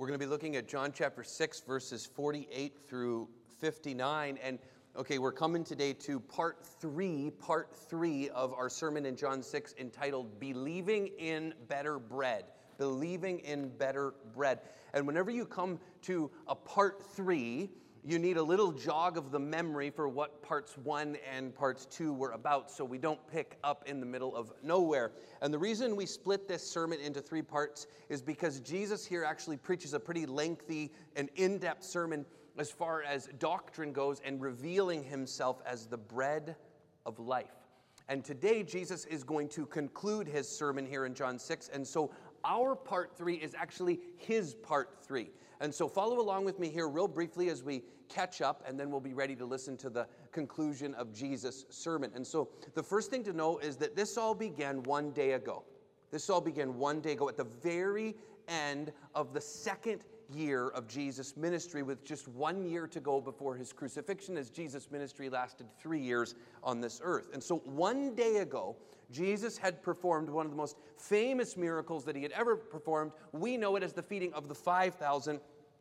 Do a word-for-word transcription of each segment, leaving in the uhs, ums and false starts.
We're going to be looking at John chapter six, verses forty-eight through fifty-nine. And okay, we're coming today to part three, part three of our sermon in John six entitled Believing in Better Bread. Believing in Better Bread. And whenever you come to a part three, you need a little jog of the memory for what parts one and parts two were about, so we don't pick up in the middle of nowhere. And the reason we split this sermon into three parts is because Jesus here actually preaches a pretty lengthy and in-depth sermon as far as doctrine goes and revealing himself as the bread of life. And today Jesus is going to conclude his sermon here in John six, and so our part three is actually his part three. And so follow along with me here real briefly as we catch up, and then we'll be ready to listen to the conclusion of Jesus' sermon. And so the first thing to know is that this all began one day ago. This all began one day ago at the very end of the second year of Jesus' ministry, with just one year to go before his crucifixion, as Jesus' ministry lasted three years on this earth. And so one day ago, Jesus had performed one of the most famous miracles that he had ever performed. We know it as the feeding of the five thousand.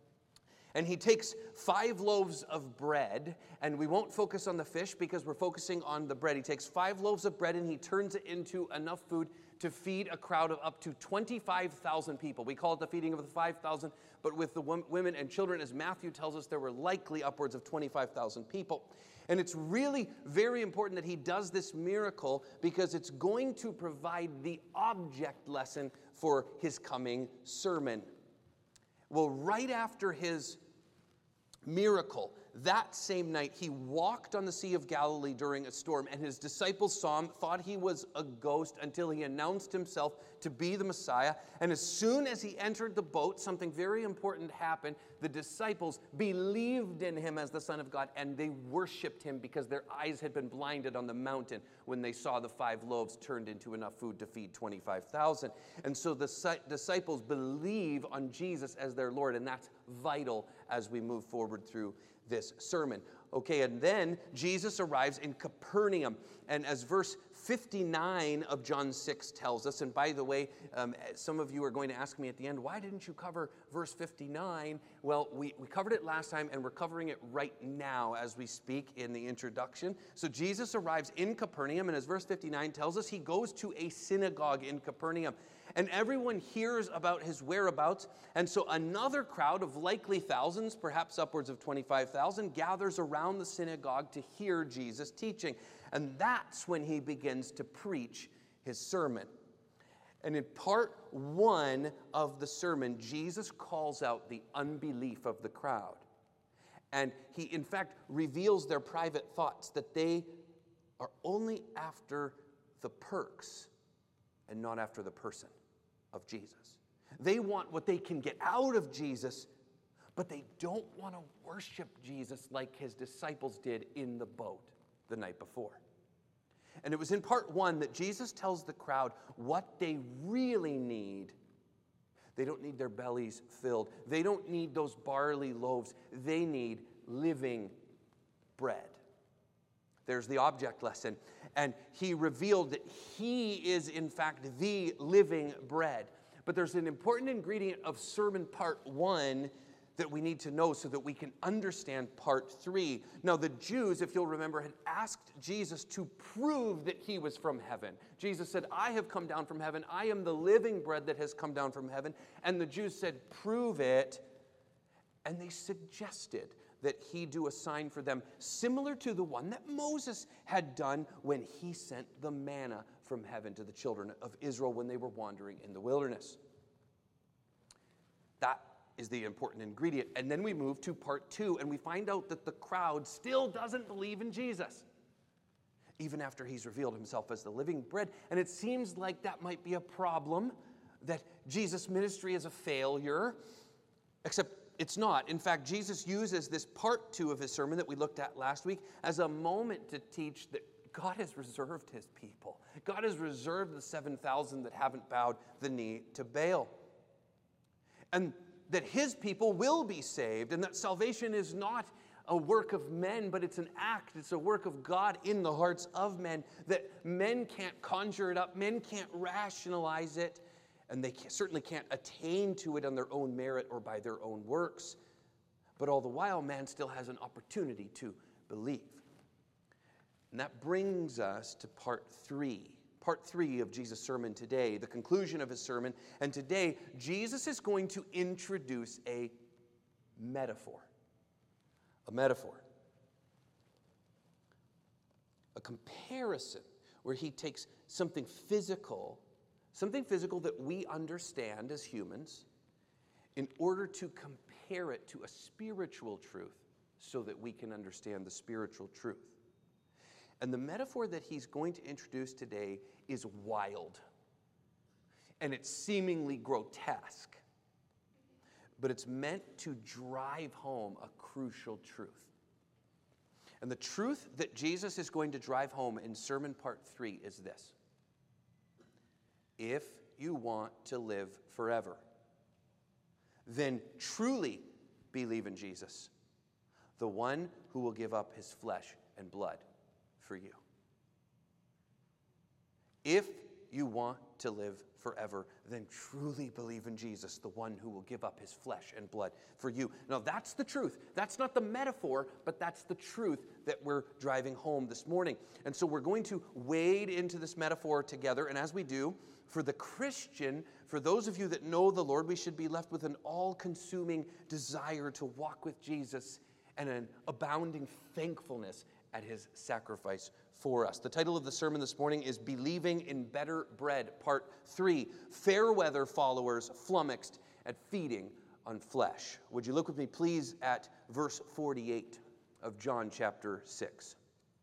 And he takes five loaves of bread, and we won't focus on the fish because we're focusing on the bread. He takes five loaves of bread and he turns it into enough food to feed a crowd of up to twenty-five thousand people. We call it the feeding of the five thousand, but with the women and children, as Matthew tells us, there were likely upwards of twenty-five thousand people. And it's really very important that he does this miracle because it's going to provide the object lesson for his coming sermon. Well, right after his miracle, that same night, he walked on the Sea of Galilee during a storm, and his disciples saw him, thought he was a ghost, until he announced himself to be the Messiah. And as soon as he entered the boat, something very important happened. The disciples believed in him as the Son of God, and they worshiped him because their eyes had been blinded on the mountain when they saw the five loaves turned into enough food to feed twenty-five thousand. And so the disciples believe on Jesus as their Lord, and that's vital as we move forward through this sermon. Okay, and then Jesus arrives in Capernaum, and as verse fifty-nine of John six tells us, and by the way, um, some of you are going to ask me at the end, why didn't you cover verse fifty-nine? Well, we, we covered it last time, and we're covering it right now as we speak in the introduction. So Jesus arrives in Capernaum, and as verse fifty-nine tells us, he goes to a synagogue in Capernaum. And everyone hears about his whereabouts, and so another crowd of likely thousands, perhaps upwards of twenty-five thousand, gathers around the synagogue to hear Jesus teaching. And that's when he begins to preach his sermon. And in part one of the sermon, Jesus calls out the unbelief of the crowd. And he, in fact, reveals their private thoughts, that they are only after the perks and not after the person of Jesus. They want what they can get out of Jesus, but they don't want to worship Jesus like his disciples did in the boat the night before. And it was in part one that Jesus tells the crowd what they really need. They don't need their bellies filled. They don't need those barley loaves. They need living bread. There's the object lesson. And he revealed that he is, in fact, the living bread. But there's an important ingredient of sermon part one that we need to know so that we can understand part three. Now, the Jews, if you'll remember, had asked Jesus to prove that he was from heaven. Jesus said, I have come down from heaven. I am the living bread that has come down from heaven. And the Jews said, prove it. And they suggested that he do a sign for them similar to the one that Moses had done when he sent the manna from heaven to the children of Israel when they were wandering in the wilderness. That is the important ingredient. And then we move to part two, and we find out that the crowd still doesn't believe in Jesus, even after he's revealed himself as the living bread. And it seems like that might be a problem, that Jesus' ministry is a failure, except it's not. In fact, Jesus uses this part two of his sermon that we looked at last week as a moment to teach that God has reserved his people. God has reserved the seven thousand that haven't bowed the knee to Baal. And that his people will be saved, and that salvation is not a work of men, but it's an act. It's a work of God in the hearts of men, that men can't conjure it up, men can't rationalize it, And they certainly can't attain to it on their own merit or by their own works. But all the while, man still has an opportunity to believe. And that brings us to part three. Part three of Jesus' sermon today, the conclusion of his sermon. And today, Jesus is going to introduce a metaphor. A metaphor. A comparison where he takes something physical, something physical that we understand as humans, in order to compare it to a spiritual truth so that we can understand the spiritual truth. And the metaphor that he's going to introduce today is wild. And it's seemingly grotesque. But it's meant to drive home a crucial truth. And the truth that Jesus is going to drive home in sermon part three is this. If you want to live forever, then truly believe in Jesus, the one who will give up his flesh and blood for you. If you want to live forever, then truly believe in Jesus, the one who will give up his flesh and blood for you. Now, that's the truth. That's not the metaphor, but that's the truth that we're driving home this morning. And so we're going to wade into this metaphor together. And as we do, for the Christian, for those of you that know the Lord, we should be left with an all-consuming desire to walk with Jesus and an abounding thankfulness at his sacrifice for us. The title of the sermon this morning is Believing in Better Bread, Part three, Fair Weather Followers Flummoxed at Feeding on Flesh. Would you look with me, please, at verse forty-eight of John chapter six.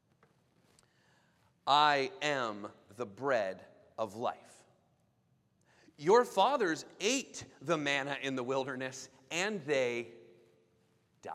I am the bread of life. Your fathers ate the manna in the wilderness, and they died.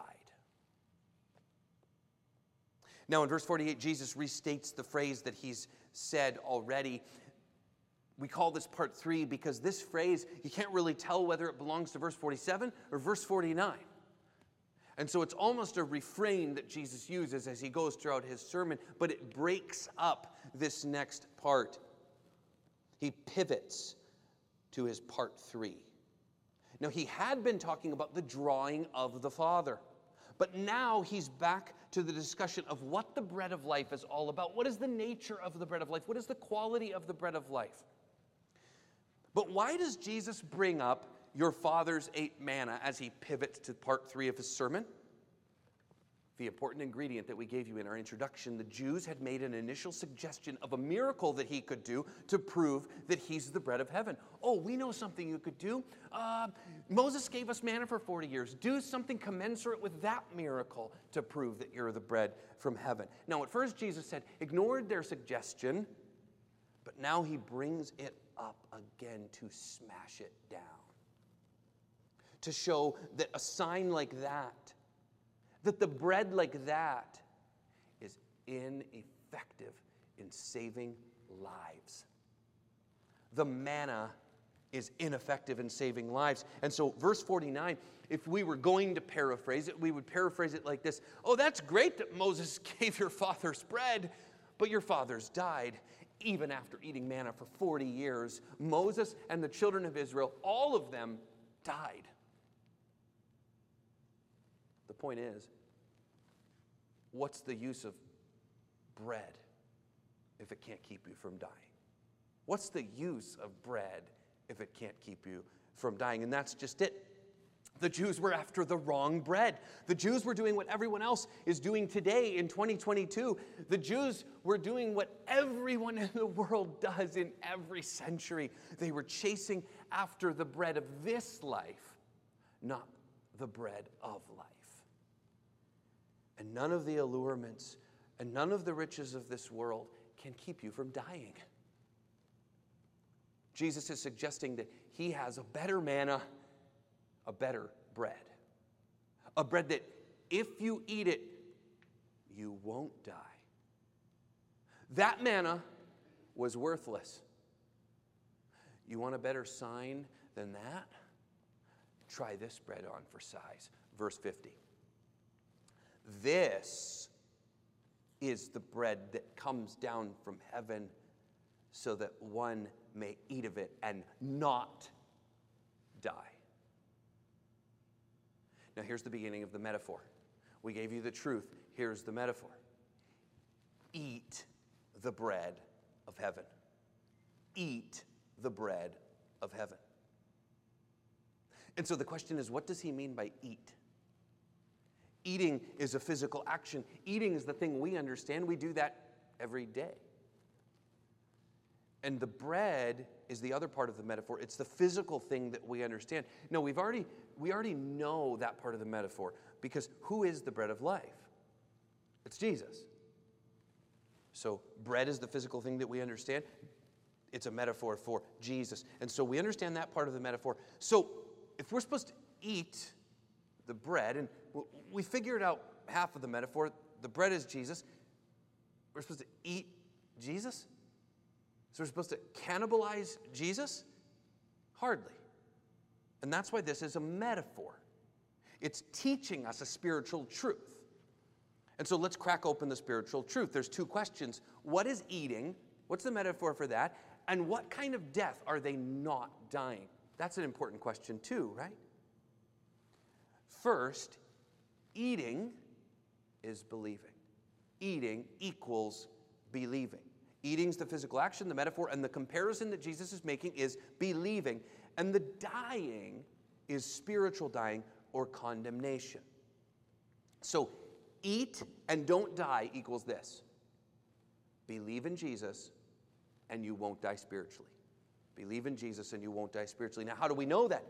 Now, in verse forty-eight, Jesus restates the phrase that he's said already. We call this part three because this phrase, you can't really tell whether it belongs to verse forty-seven or verse forty-nine. And so it's almost a refrain that Jesus uses as he goes throughout his sermon, but it breaks up this next part. He pivots to his part three. Now, he had been talking about the drawing of the Father. But now he's back to the discussion of what the bread of life is all about. What is the nature of the bread of life? What is the quality of the bread of life? But why does Jesus bring up your fathers ate manna as he pivots to part three of his sermon? The important ingredient that we gave you in our introduction, the Jews had made an initial suggestion of a miracle that he could do to prove that he's the bread of heaven. Oh, we know something you could do. Uh, Moses gave us manna for forty years. Do something commensurate with that miracle to prove that you're the bread from heaven. Now, at first, Jesus said, ignored their suggestion, but now he brings it up again to smash it down. To show that a sign like that, that the bread like that is ineffective in saving lives. The manna is ineffective in saving lives. And so verse forty-nine, if we were going to paraphrase it, we would paraphrase it like this. Oh, that's great that Moses gave your fathers bread, but your fathers died. Even after eating manna for forty years, Moses and the children of Israel, all of them died. The point is, what's the use of bread if it can't keep you from dying? What's the use of bread if it can't keep you from dying? And that's just it. The Jews were after the wrong bread. The Jews were doing what everyone else is doing today in twenty twenty-two. The Jews were doing what everyone in the world does in every century. They were chasing after the bread of this life, not the bread of life. And none of the allurements and none of the riches of this world can keep you from dying. Jesus is suggesting that he has a better manna, a better bread. A bread that if you eat it, you won't die. That manna was worthless. You want a better sign than that? Try this bread on for size. Verse fifty. This is the bread that comes down from heaven so that one may eat of it and not die. Now here's the beginning of the metaphor. We gave you the truth. Here's the metaphor. Eat the bread of heaven. Eat the bread of heaven. And so the question is, what does he mean by eat? Eating is a physical action. Eating is the thing we understand. We do that every day. And the bread is the other part of the metaphor. It's the physical thing that we understand. No, we've already, we already know that part of the metaphor, because who is the bread of life? It's Jesus. So bread is the physical thing that we understand. It's a metaphor for Jesus. And so we understand that part of the metaphor. So if we're supposed to eat the bread, and we figured out half of the metaphor, the bread is Jesus. We're supposed to eat Jesus? So we're supposed to cannibalize Jesus? Hardly. And that's why this is a metaphor. It's teaching us a spiritual truth. And so let's crack open the spiritual truth. There's two questions. What is eating? What's the metaphor for that? And what kind of death are they not dying? That's an important question too, right? First, eating is believing. Eating equals believing. Eating's the physical action, the metaphor, and the comparison that Jesus is making is believing. And the dying is spiritual dying or condemnation. So eat and don't die equals this. Believe in Jesus and you won't die spiritually. Believe in Jesus and you won't die spiritually. Now, how do we know that?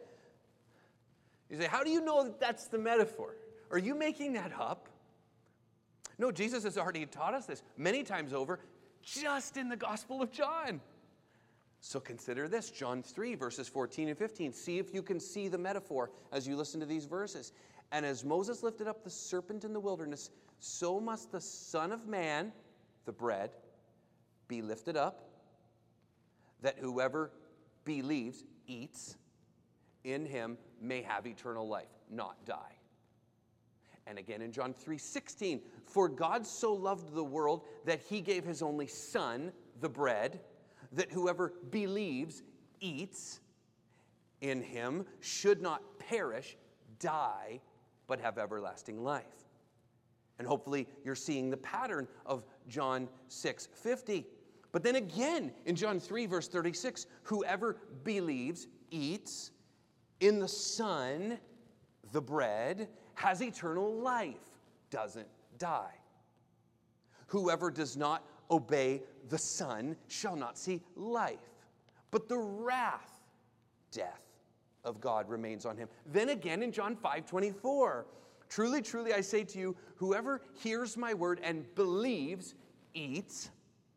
You say, how do you know that that's the metaphor? Are you making that up? No, Jesus has already taught us this many times over, just in the Gospel of John. So consider this, John three, verses fourteen and fifteen. See if you can see the metaphor as you listen to these verses. And as Moses lifted up the serpent in the wilderness, so must the Son of Man, the bread, be lifted up, that whoever believes, eats, in him may have eternal life, not die. And again in John three sixteen, for God so loved the world that he gave his only Son, the bread, that whoever believes, eats, in him should not perish, die, but have everlasting life. And hopefully you're seeing the pattern of John six fifty. But then again in John three verse thirty-six, whoever believes, eats, in the Son, the bread, has eternal life, doesn't die. Whoever does not obey the Son shall not see life, but the wrath, death of God remains on him. Then again in John five twenty-four, truly, truly, I say to you, whoever hears my word and believes, eats,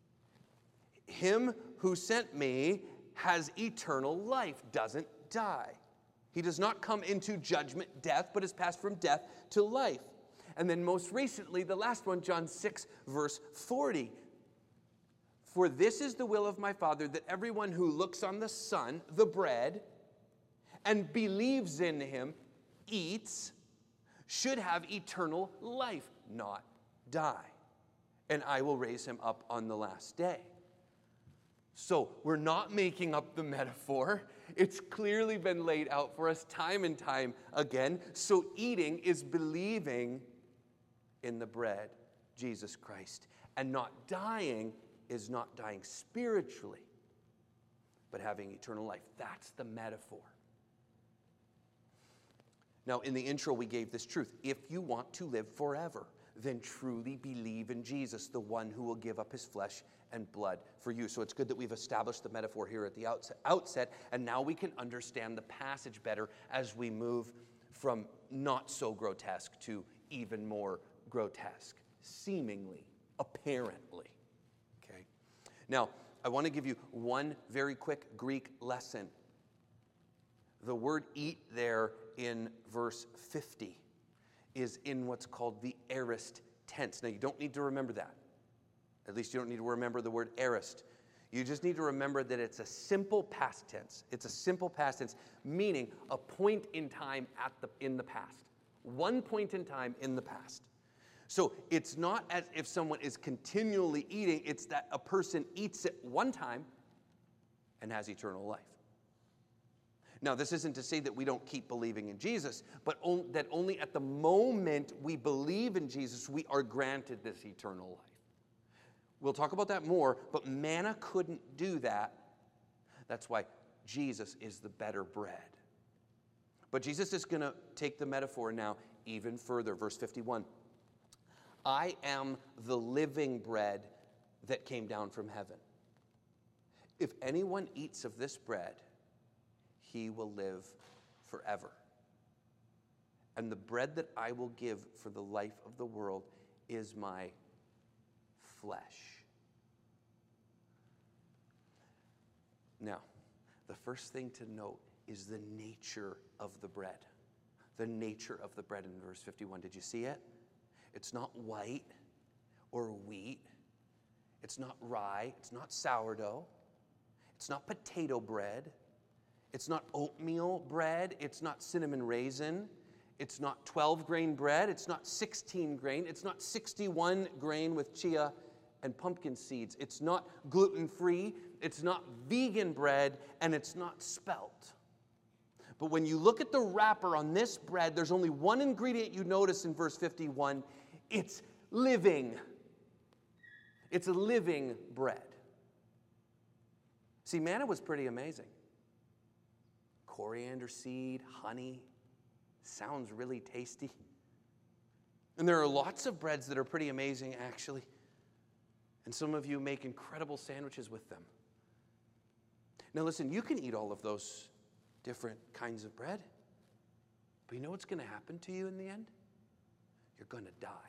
him who sent me has eternal life, doesn't die. He does not come into judgment, death, but is passed from death to life. And then most recently, the last one, John six, verse forty. For this is the will of my Father, that everyone who looks on the Son, the bread, and believes in him, eats, should have eternal life, not die. And I will raise him up on the last day. So we're not making up the metaphor. It's clearly been laid out for us time and time again. So eating is believing in the bread, Jesus Christ. And not dying is not dying spiritually, but having eternal life. That's the metaphor. Now, in the intro, we gave this truth. If you want to live forever, then truly believe in Jesus, the one who will give up his flesh and blood for you. So it's good that we've established the metaphor here at the outset, and now we can understand the passage better as we move from not so grotesque to even more grotesque, seemingly, apparently. Okay? Now, I want to give you one very quick Greek lesson. The word eat there in verse fifty is in what's called the aorist tense. Now, you don't need to remember that. At least you don't need to remember the word aorist. You just need to remember that it's a simple past tense. It's a simple past tense, meaning a point in time at the, in the past. One point in time in the past. So it's not as if someone is continually eating. It's that a person eats it one time and has eternal life. Now, this isn't to say that we don't keep believing in Jesus, but on, that only at the moment we believe in Jesus, we are granted this eternal life. We'll talk about that more, but manna couldn't do that. That's why Jesus is the better bread. But Jesus is going to take the metaphor now even further. Verse fifty-one. I am the living bread that came down from heaven. If anyone eats of this bread, he will live forever. And the bread that I will give for the life of the world is my flesh. Now, the first thing to note is the nature of the bread. The nature of the bread in verse fifty-one. Did you see it? It's not white or wheat. It's not rye. It's not sourdough. It's not potato bread. It's not oatmeal bread. It's not cinnamon raisin. It's not twelve grain bread. It's not sixteen grain. It's not sixty-one grain with chia and pumpkin seeds. It's not gluten-free. It's not vegan bread. And it's not spelt. But when you look at the wrapper on this bread, there's only one ingredient you notice in verse fifty-one. It's living. It's a living bread. See, manna was pretty amazing. Coriander seed, honey, sounds really tasty. And there are lots of breads that are pretty amazing, actually. And some of you make incredible sandwiches with them. Now listen, you can eat all of those different kinds of bread. But you know what's going to happen to you in the end? You're going to die.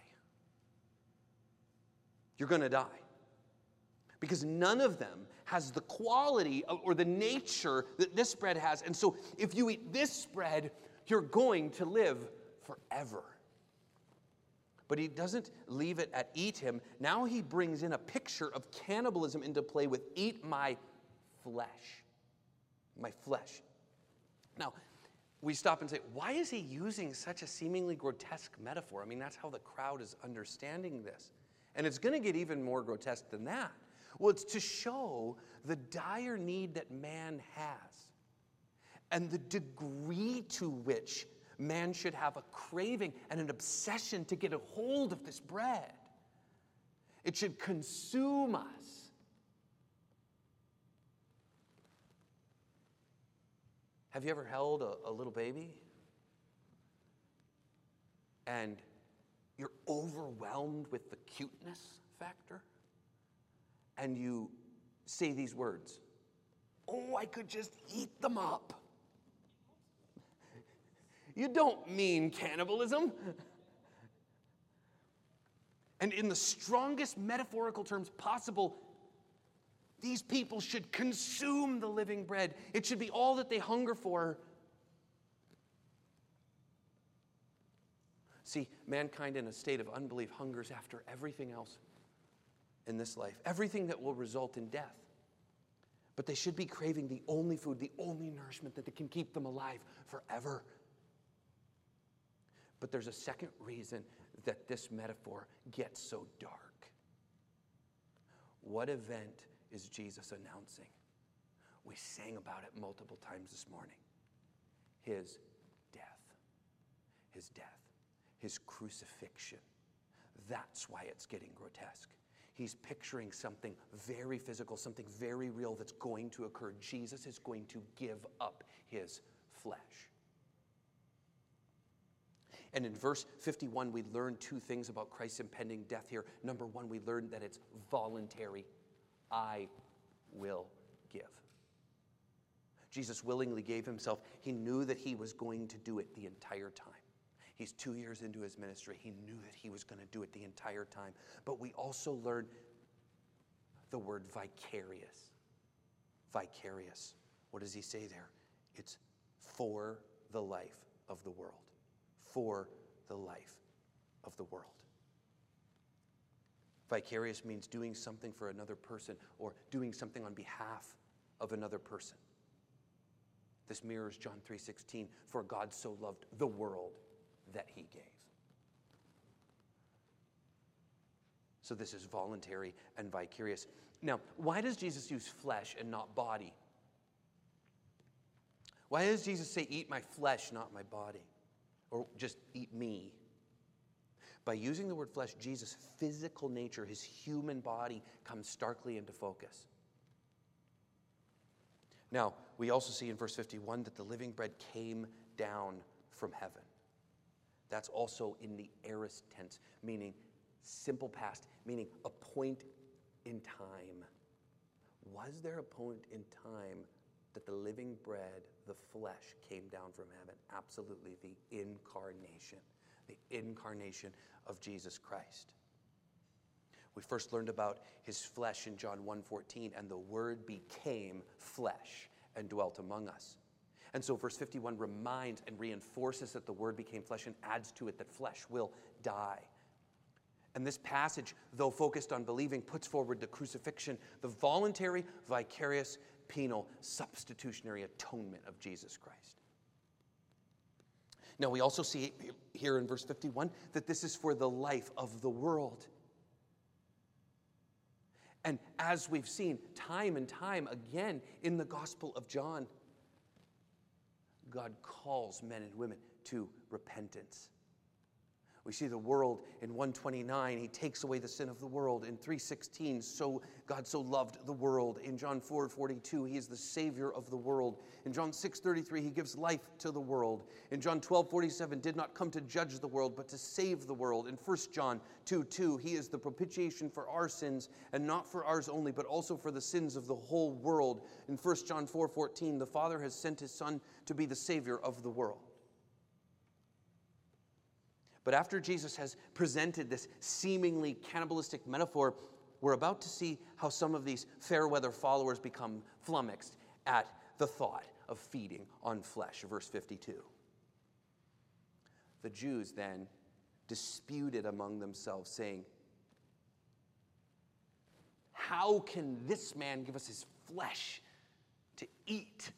You're going to die. Because none of them has the quality of, or the nature that this bread has. And so if you eat this bread, you're going to live forever. But he doesn't leave it at eat him. Now he brings in a picture of cannibalism into play with eat my flesh. My flesh. Now, we stop and say, why is he using such a seemingly grotesque metaphor? I mean, that's how the crowd is understanding this. And it's going to get even more grotesque than that. Well, it's to show the dire need that man has and the degree to which man should have a craving and an obsession to get a hold of this bread. It should consume us. Have you ever held a, a little baby and you're overwhelmed with the cuteness factor? And you say these words, oh, I could just eat them up. You don't mean cannibalism. And in the strongest metaphorical terms possible, these people should consume the living bread. It should be all that they hunger for. See, mankind in a state of unbelief hungers after everything else in this life, everything that will result in death. But they should be craving the only food, the only nourishment that can keep them alive forever. But there's a second reason that this metaphor gets so dark. What event is Jesus announcing? We sang about it multiple times this morning. His death. His death. His crucifixion. That's why it's getting grotesque. He's picturing something very physical, something very real that's going to occur. Jesus is going to give up his flesh. And in verse fifty-one, we learn two things about Christ's impending death here. Number one, we learn that it's voluntary. I will give. Jesus willingly gave himself. He knew that he was going to do it the entire time. He's two years into his ministry. He knew that he was going to do it the entire time. But we also learn the word vicarious. Vicarious. What does he say there? It's for the life of the world. For the life of the world. Vicarious means doing something for another person or doing something on behalf of another person. This mirrors John three sixteen, for God so loved the world that he gave. So this is voluntary and vicarious. Now, why does Jesus use flesh and not body? Why does Jesus say, eat my flesh, not my body? Or just eat me? By using the word flesh, Jesus' physical nature, his human body, comes starkly into focus. Now, we also see in verse fifty-one that the living bread came down from heaven. That's also in the aorist tense, meaning simple past, meaning a point in time. Was there a point in time that the living bread, the flesh, came down from heaven? Absolutely, the incarnation. The incarnation of Jesus Christ. We first learned about his flesh in John one fourteen, and the Word became flesh and dwelt among us. And so verse fifty-one reminds and reinforces that the Word became flesh and adds to it that flesh will die. And this passage, though focused on believing, puts forward the crucifixion, the voluntary, vicarious, penal, substitutionary atonement of Jesus Christ. Now, we also see here in verse fifty-one that this is for the life of the world. And as we've seen time and time again in the Gospel of John, God calls men and women to repentance. We see the world in one twenty-nine, he takes away the sin of the world. In three sixteen, so God so loved the world. In John four forty-two, he is the Savior of the world. In John six thirty-three, he gives life to the world. In John twelve forty-seven, did not come to judge the world, but to save the world. In First John two two, he is the propitiation for our sins, and not for ours only, but also for the sins of the whole world. In First John four fourteen, the Father has sent his Son to be the Savior of the world. But after Jesus has presented this seemingly cannibalistic metaphor, we're about to see how some of these fair-weather followers become flummoxed at the thought of feeding on flesh. Verse fifty-two. The Jews then disputed among themselves, saying, "How can this man give us his flesh to eat?"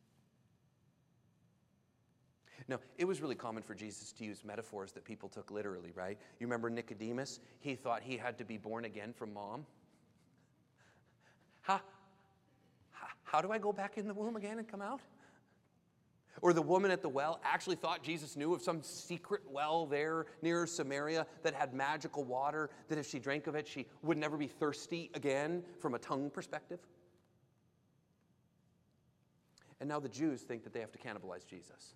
Now, it was really common for Jesus to use metaphors that people took literally, right? You remember Nicodemus? He thought he had to be born again from mom. How, how, how do I go back in the womb again and come out? Or the woman at the well actually thought Jesus knew of some secret well there near Samaria that had magical water, that if she drank of it, she would never be thirsty again from a tongue perspective. And now the Jews think that they have to cannibalize Jesus.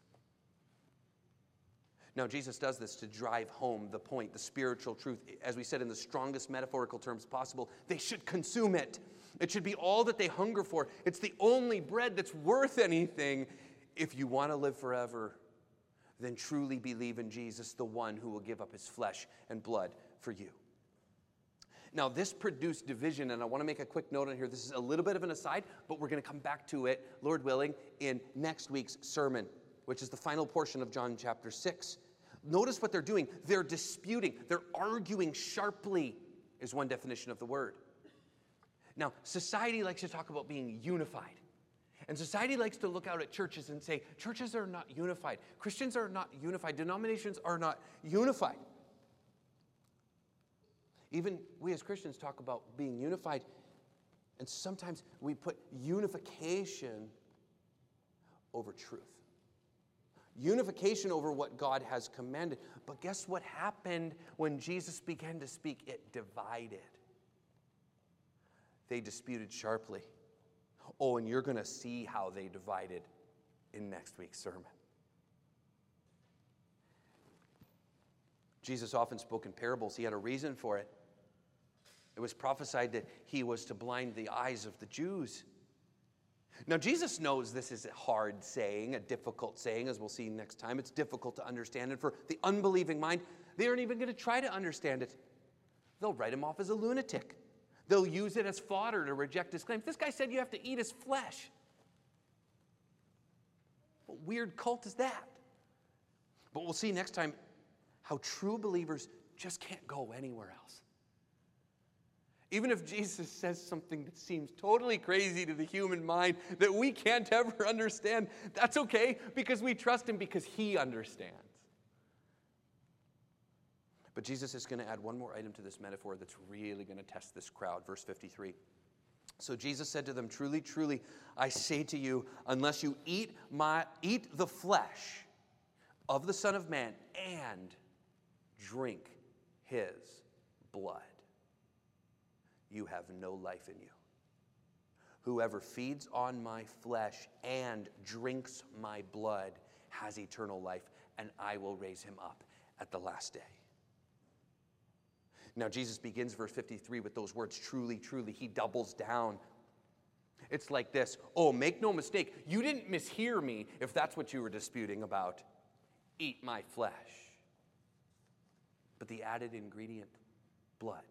Now, Jesus does this to drive home the point, the spiritual truth. As we said, in the strongest metaphorical terms possible, they should consume it. It should be all that they hunger for. It's the only bread that's worth anything. If you want to live forever, then truly believe in Jesus, the one who will give up his flesh and blood for you. Now, this produced division, and I want to make a quick note on here. This is a little bit of an aside, but we're going to come back to it, Lord willing, in next week's sermon, which is the final portion of John chapter six. Notice what they're doing. They're disputing. They're arguing sharply, is one definition of the word. Now, society likes to talk about being unified. And society likes to look out at churches and say, churches are not unified. Christians are not unified. Denominations are not unified. Even we as Christians talk about being unified, and sometimes we put unification over truth. Unification over what God has commanded. But guess what happened when Jesus began to speak? It divided. They disputed sharply. Oh, and you're going to see how they divided in next week's sermon. Jesus often spoke in parables. He had a reason for it. It was prophesied that he was to blind the eyes of the Jews. Now, Jesus knows this is a hard saying, a difficult saying, as we'll see next time. It's difficult to understand. And for the unbelieving mind, they aren't even going to try to understand it. They'll write him off as a lunatic. They'll use it as fodder to reject his claim. This guy said you have to eat his flesh. What weird cult is that? But we'll see next time how true believers just can't go anywhere else. Even if Jesus says something that seems totally crazy to the human mind that we can't ever understand, that's okay because we trust him because he understands. But Jesus is going to add one more item to this metaphor that's really going to test this crowd. Verse fifty-three. So Jesus said to them, truly, truly, I say to you, unless you eat my eat the flesh of the Son of Man and drink his blood, you have no life in you. Whoever feeds on my flesh and drinks my blood has eternal life, and I will raise him up at the last day. Now, Jesus begins verse fifty-three with those words, truly, truly. He doubles down. It's like this. Oh, make no mistake. You didn't mishear me if that's what you were disputing about. Eat my flesh. But the added ingredient, blood.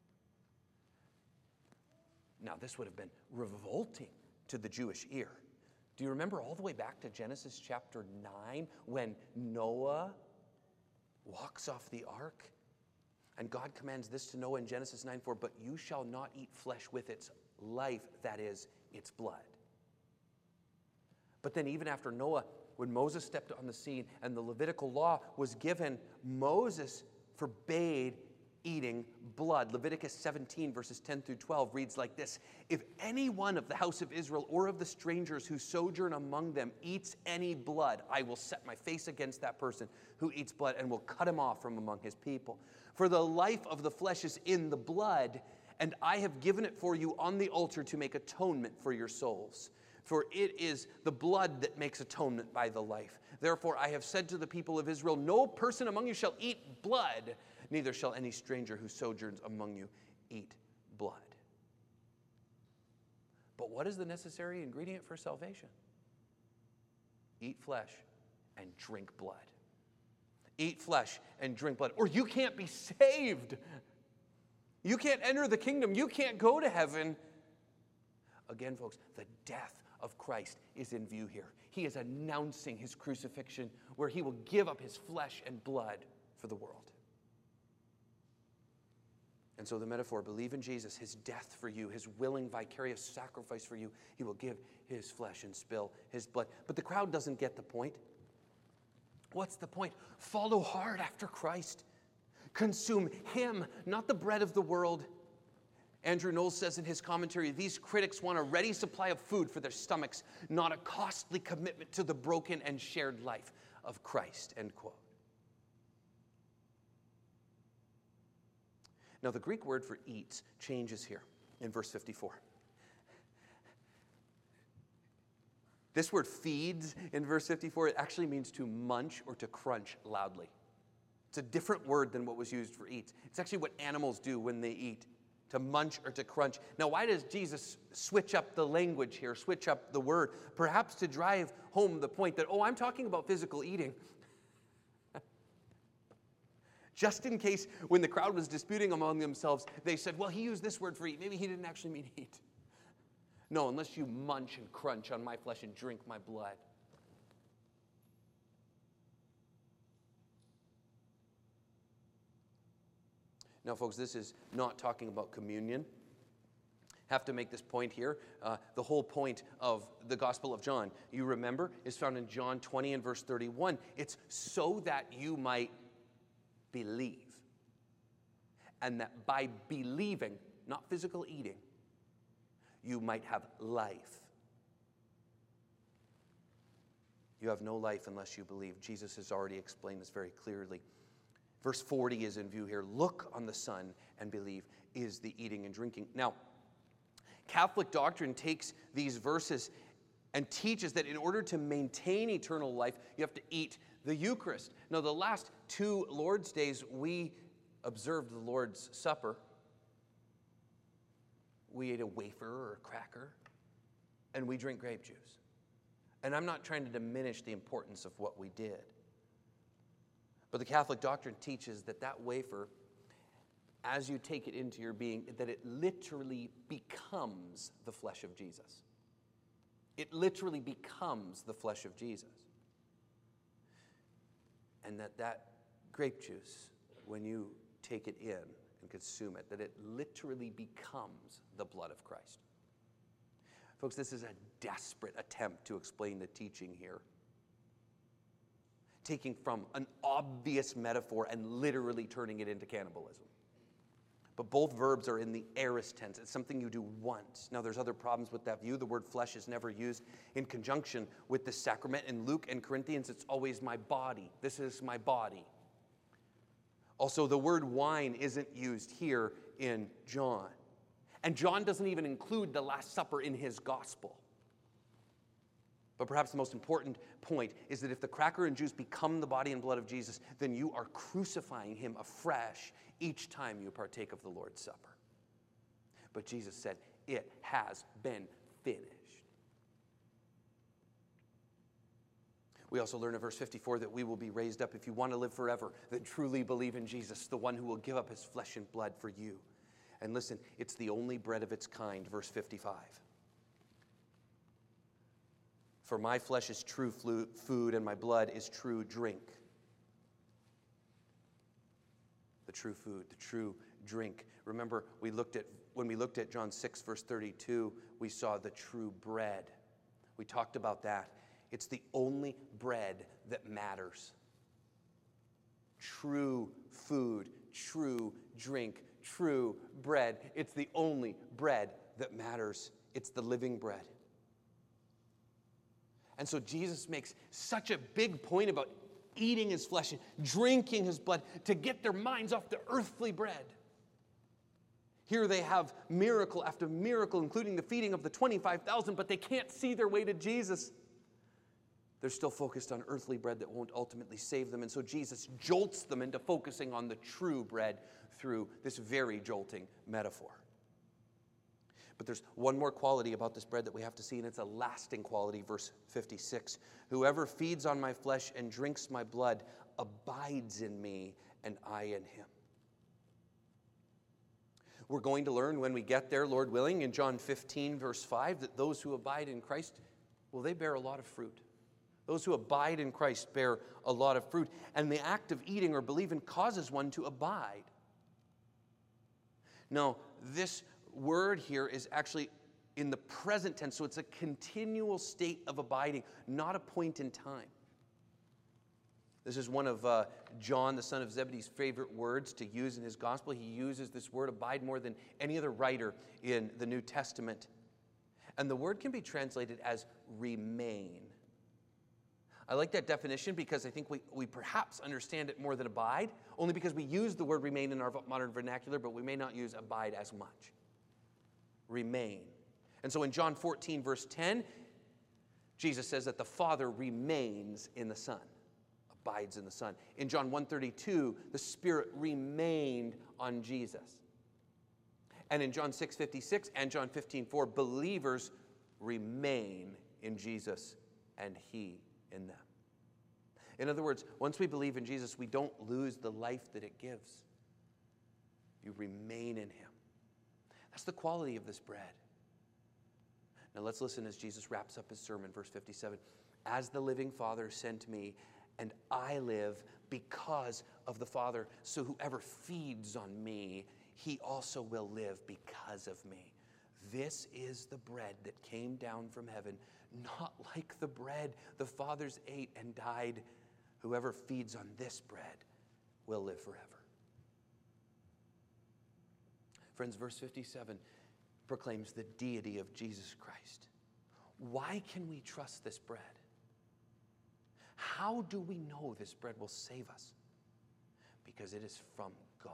Now, this would have been revolting to the Jewish ear. Do you remember all the way back to Genesis chapter nine when Noah walks off the ark? And God commands this to Noah in Genesis nine four, but you shall not eat flesh with its life, that is, its blood. But then even after Noah, when Moses stepped on the scene and the Levitical law was given, Moses forbade eating blood. Leviticus seventeen, verses ten through twelve reads like this. If any one of the house of Israel or of the strangers who sojourn among them eats any blood, I will set my face against that person who eats blood and will cut him off from among his people. For the life of the flesh is in the blood, and I have given it for you on the altar to make atonement for your souls. For it is the blood that makes atonement by the life. Therefore I have said to the people of Israel, no person among you shall eat blood, neither shall any stranger who sojourns among you eat blood. But what is the necessary ingredient for salvation? Eat flesh and drink blood. Eat flesh and drink blood, or you can't be saved. You can't enter the kingdom. You can't go to heaven. Again, folks, the death of Christ is in view here. He is announcing his crucifixion where he will give up his flesh and blood for the world. And so the metaphor, believe in Jesus, his death for you, his willing vicarious sacrifice for you. He will give his flesh and spill his blood. But the crowd doesn't get the point. What's the point? Follow hard after Christ. Consume him, not the bread of the world. Andrew Knowles says in his commentary, these critics want a ready supply of food for their stomachs, not a costly commitment to the broken and shared life of Christ, end quote. Now, the Greek word for eats changes here in verse fifty-four. This word feeds in verse fifty-four, it actually means to munch or to crunch loudly. It's a different word than what was used for eats. It's actually what animals do when they eat, to munch or to crunch. Now, why does Jesus switch up the language here, switch up the word? Perhaps to drive home the point that, oh, I'm talking about physical eating. Just in case when the crowd was disputing among themselves, they said, well, he used this word for eat. Maybe he didn't actually mean eat. No, unless you munch and crunch on my flesh and drink my blood. Now, folks, this is not talking about communion. Have to make this point here. Uh, the whole point of the Gospel of John, you remember, is found in John twenty and verse thirty-one. It's so that you might believe. And that by believing, not physical eating, you might have life. You have no life unless you believe. Jesus has already explained this very clearly. Verse forty is in view here. Look on the Son and believe is the eating and drinking. Now, Catholic doctrine takes these verses and teaches that in order to maintain eternal life, you have to eat the Eucharist. Now, the last two Lord's days, we observed the Lord's Supper. We ate a wafer or a cracker, and we drink grape juice. And I'm not trying to diminish the importance of what we did. But the Catholic doctrine teaches that that wafer, as you take it into your being, that it literally becomes the flesh of Jesus. It literally becomes the flesh of Jesus. And that that grape juice, when you take it in and consume it, that it literally becomes the blood of Christ. Folks, this is a desperate attempt to explain the teaching here. Taking from an obvious metaphor and literally turning it into cannibalism. But both verbs are in the aorist tense. It's something you do once. Now, there's other problems with that view. The word flesh is never used in conjunction with the sacrament. In Luke and Corinthians, it's always my body. This is my body. Also, the word wine isn't used here in John. And John doesn't even include the Last Supper in his gospel. But perhaps the most important point is that if the cracker and juice become the body and blood of Jesus, then you are crucifying him afresh each time you partake of the Lord's Supper. But Jesus said, it has been finished. We also learn in verse fifty-four that we will be raised up. If you want to live forever, then truly believe in Jesus, the one who will give up his flesh and blood for you. And listen, it's the only bread of its kind, verse fifty-five. For my flesh is true food and my blood is true drink. The true food, the true drink. Remember, we looked at when we looked at John six, verse thirty-two, we saw the true bread. We talked about that. It's the only bread that matters. True food, true drink, true bread. It's the only bread that matters. It's the living bread. And so Jesus makes such a big point about eating his flesh and drinking his blood to get their minds off the earthly bread. Here they have miracle after miracle, including the feeding of the twenty-five thousand, but they can't see their way to Jesus. They're still focused on earthly bread that won't ultimately save them. And so Jesus jolts them into focusing on the true bread through this very jolting metaphor. But there's one more quality about this bread that we have to see, and it's a lasting quality, verse fifty-six. Whoever feeds on my flesh and drinks my blood abides in me, and I in him. We're going to learn when we get there, Lord willing, in John fifteen, verse five, that those who abide in Christ, well, they bear a lot of fruit. Those who abide in Christ bear a lot of fruit. And the act of eating or believing causes one to abide. Now, this word here is actually in the present tense, so it's a continual state of abiding, not a point in time. This is one of uh, John, the son of Zebedee's favorite words to use in his gospel. He uses this word abide more than any other writer in the New Testament. And the word can be translated as remain. I like that definition because I think we, we perhaps understand it more than abide, only because we use the word remain in our modern vernacular, but we may not use abide as much. Remain. And so in John fourteen, verse ten, Jesus says that the Father remains in the Son, abides in the Son. In John one thirty-two, the Spirit remained on Jesus. And in John six fifty-six and John fifteen four, believers remain in Jesus and he in them. In other words, once we believe in Jesus, we don't lose the life that it gives. You remain in him. That's the quality of this bread. Now let's listen as Jesus wraps up his sermon, verse fifty-seven. As the living Father sent me, and I live because of the Father, so whoever feeds on me, he also will live because of me. This is the bread that came down from heaven, not like the bread the fathers ate and died. Whoever feeds on this bread will live forever. Friends, verse fifty-seven proclaims the deity of Jesus Christ. Why can we trust this bread? How do we know this bread will save us? Because it is from God.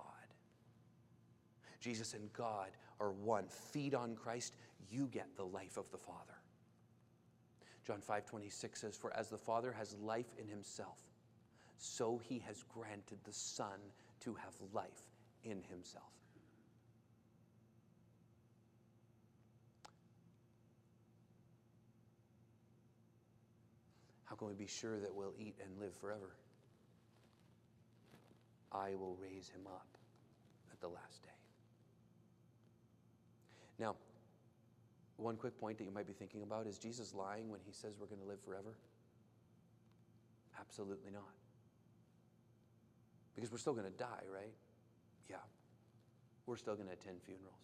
Jesus and God are one. Feed on Christ, you get the life of the Father. John five twenty-six says, for as the Father has life in himself, so he has granted the Son to have life in himself. How can we be sure that we'll eat and live forever? I will raise him up at the last day. Now, one quick point that you might be thinking about, is Jesus lying when he says we're going to live forever? Absolutely not. Because we're still going to die, right? Yeah. We're still going to attend funerals.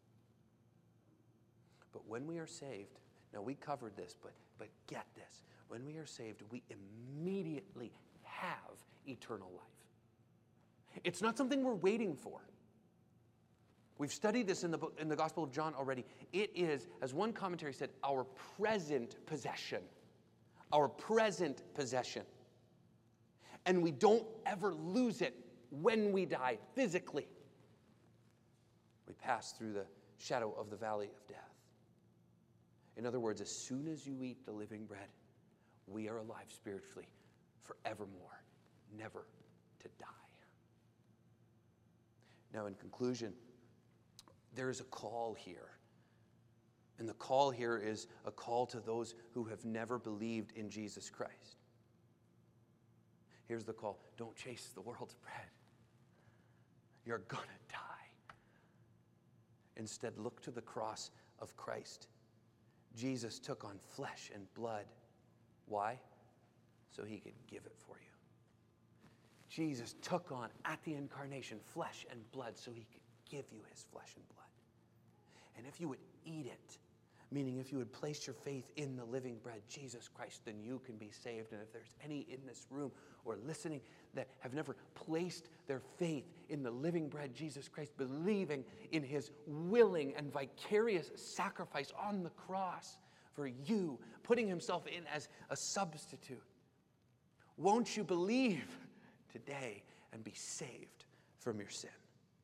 But when we are saved, now we covered this, but, but get this. When we are saved, we immediately have eternal life. It's not something we're waiting for. We've studied this in the book, in the Gospel of John already. It is, as one commentary said, our present possession. Our present possession. And we don't ever lose it when we die physically. We pass through the shadow of the valley of death. In other words, as soon as you eat the living bread, we are alive spiritually forevermore, never to die. Now, in conclusion, there is a call here. And the call here is a call to those who have never believed in Jesus Christ. Here's the call. Don't chase the world's bread. You're going to die. Instead, look to the cross of Christ. Jesus took on flesh and blood. Why? So he could give it for you. Jesus took on, at the incarnation, flesh and blood so he could give you his flesh and blood. And if you would eat it, meaning if you would place your faith in the living bread, Jesus Christ, then you can be saved. And if there's any in this room or listening that have never placed their faith in the living bread, Jesus Christ, believing in his willing and vicarious sacrifice on the cross for you, putting himself in as a substitute, won't you believe today and be saved from your sin?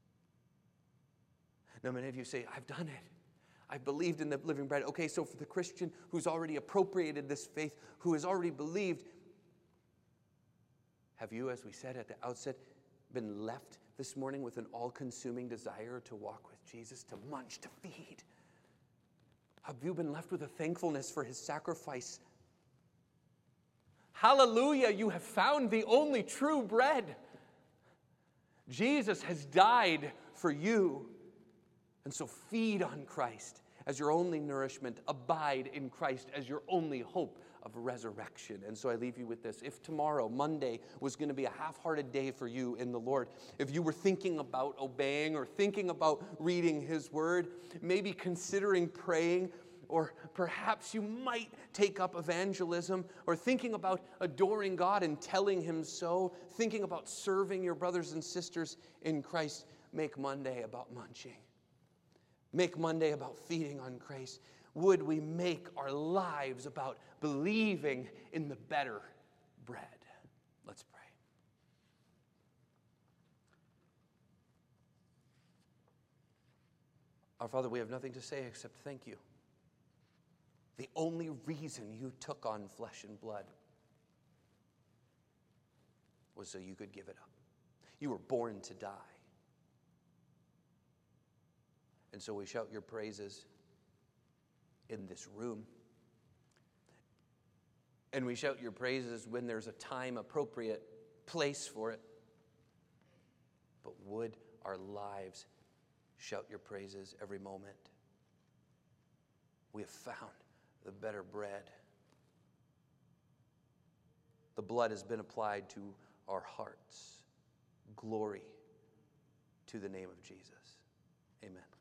Now, many of you say, I've done it. I've believed in the living bread. Okay, so for the Christian who's already appropriated this faith, who has already believed, have you, as we said at the outset, been left this morning with an all-consuming desire to walk with Jesus, to munch, to feed? Have you been left with a thankfulness for his sacrifice? Hallelujah, you have found the only true bread. Jesus has died for you. And so feed on Christ as your only nourishment. Abide in Christ as your only hope of resurrection. And so I leave you with this. If tomorrow, Monday, was going to be a half-hearted day for you in the Lord, if you were thinking about obeying or thinking about reading his word, maybe considering praying, or perhaps you might take up evangelism, or thinking about adoring God and telling him so, thinking about serving your brothers and sisters in Christ, make Monday about munching. Make Monday about feeding on Christ. Would we make our lives about believing in the better bread? Let's pray. Our Father, we have nothing to say except thank you. The only reason you took on flesh and blood was so you could give it up. You were born to die. And so we shout your praises in this room. And we shout your praises when there's a time appropriate place for it. But would our lives shout your praises every moment? We have found the better bread. The blood has been applied to our hearts. Glory to the name of Jesus. Amen.